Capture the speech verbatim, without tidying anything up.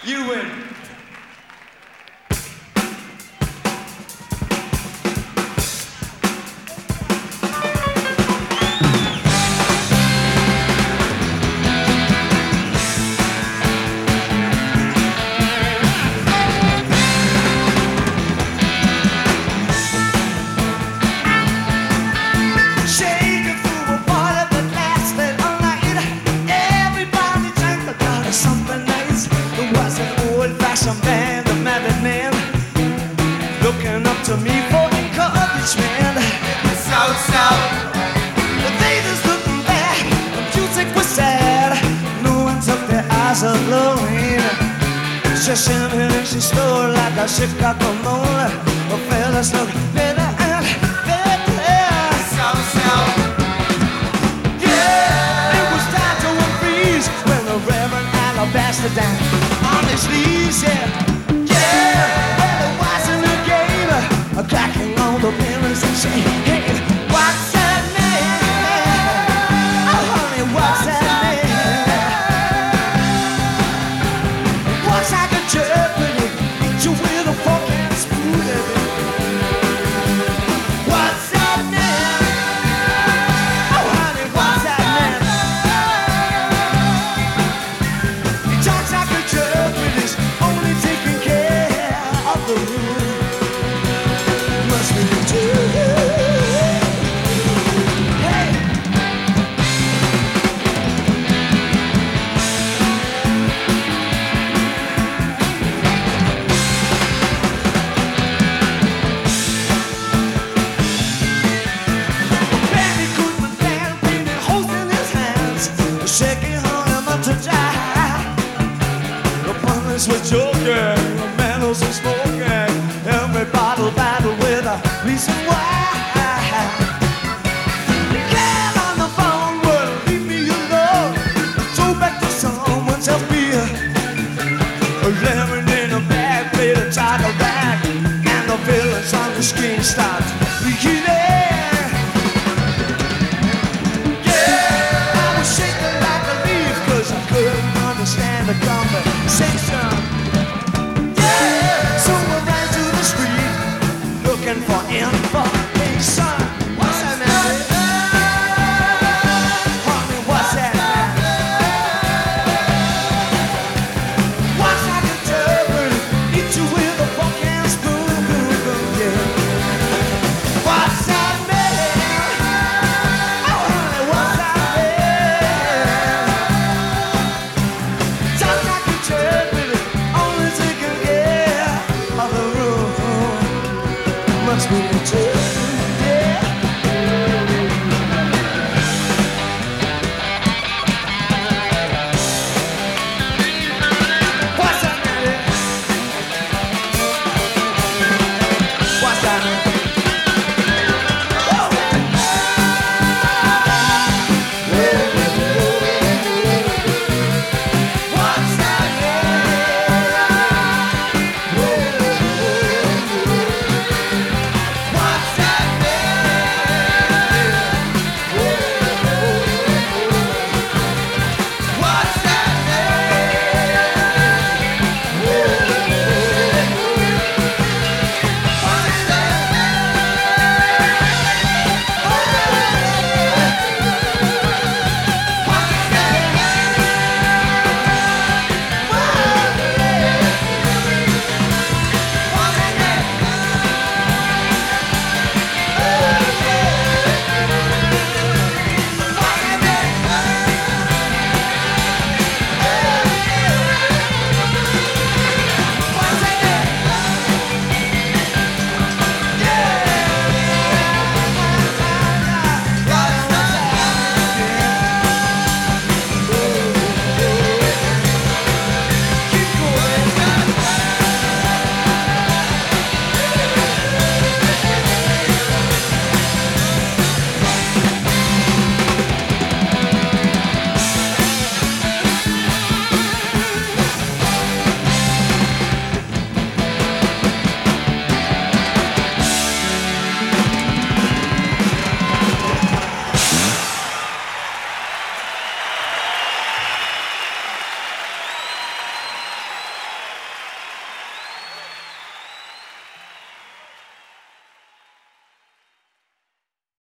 You win. Some band of married men looking up to me for encouragement. So, so The ladies looking back, the music was sad. No one took their eyes off Lorraine. She shimmied and she stole like a Chicago moon. The fellas look better and better. So, so Yeah, it was time to freeze when the Reverend Alabaster down on his knees, yeah, yeah. Well, it wasn't a game, a cracking on the mirrors and saying, hey, what's that name? Oh, honey, what's that name? What's like a jeopardy? Hit you with a fork and a spoon. What's that name? Oh, honey, what's that name? He talks like a jeopardy. Only taking care of the room. Must be the truth. Hey. Benny Goodman band, beating holes in his hands, shaking on him up to die. The punters were joking, the manners were smoking. Every bottle battle with a reason why. The cat on the phone would leave me alone. Throw back to someone's else beer. A lemon in a bag, played a tiger rag, and the villains on the screen start beginning. Yeah, I was shaking like a leaf, 'cause I couldn't understand the conversation.